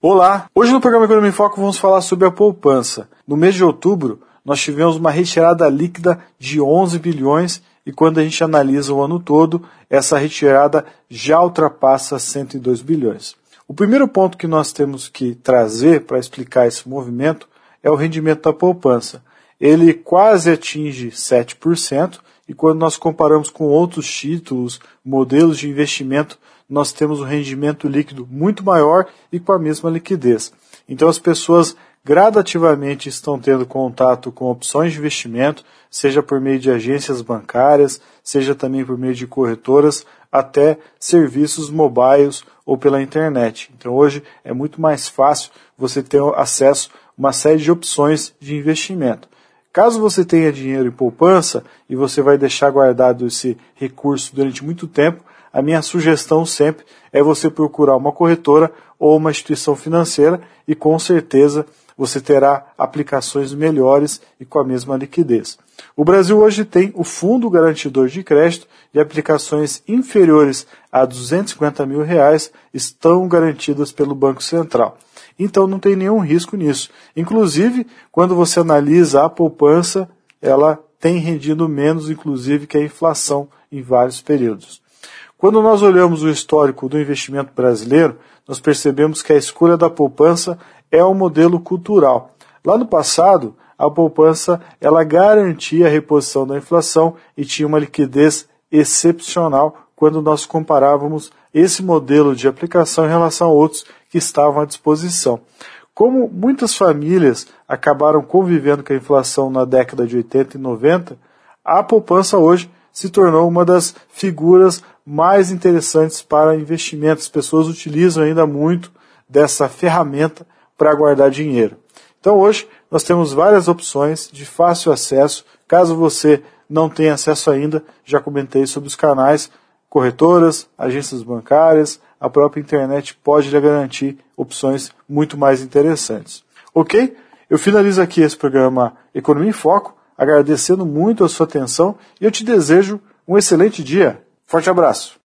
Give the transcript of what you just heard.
Olá! Hoje no programa Economia em Foco vamos falar sobre a poupança. No mês de outubro, nós tivemos uma retirada líquida de 11 bilhões e quando a gente analisa o ano todo, essa retirada já ultrapassa 102 bilhões. O primeiro ponto que nós temos que trazer para explicar esse movimento é o rendimento da poupança. Ele quase atinge 7% e quando nós comparamos com outros títulos, modelos de investimento, nós temos um rendimento líquido muito maior e com a mesma liquidez. Então as pessoas gradativamente estão tendo contato com opções de investimento, seja por meio de agências bancárias, seja também por meio de corretoras, até serviços mobiles ou pela internet. Então hoje é muito mais fácil você ter acesso a uma série de opções de investimento. Caso você tenha dinheiro em poupança e você vai deixar guardado esse recurso durante muito tempo, a minha sugestão sempre é você procurar uma corretora ou uma instituição financeira e com certeza você terá aplicações melhores e com a mesma liquidez. O Brasil hoje tem o Fundo Garantidor de Crédito e aplicações inferiores a R$250 mil estão garantidas pelo Banco Central. Então não tem nenhum risco nisso. Inclusive, quando você analisa a poupança, ela tem rendido menos, inclusive, que a inflação em vários períodos. Quando nós olhamos o histórico do investimento brasileiro, nós percebemos que a escolha da poupança é um modelo cultural. Lá no passado, a poupança ela garantia a reposição da inflação e tinha uma liquidez excepcional quando nós comparávamos esse modelo de aplicação em relação a outros que estavam à disposição. Como muitas famílias acabaram convivendo com a inflação na década de 80 e 90, a poupança hoje se tornou uma das figuras mais interessantes para investimentos. As pessoas utilizam ainda muito dessa ferramenta para guardar dinheiro. Então hoje nós temos várias opções de fácil acesso. Caso você não tenha acesso ainda, já comentei sobre os canais, corretoras, agências bancárias, a própria internet pode lhe garantir opções muito mais interessantes. Ok? Eu finalizo aqui esse programa Economia em Foco, agradecendo muito a sua atenção e eu te desejo um excelente dia. Forte abraço!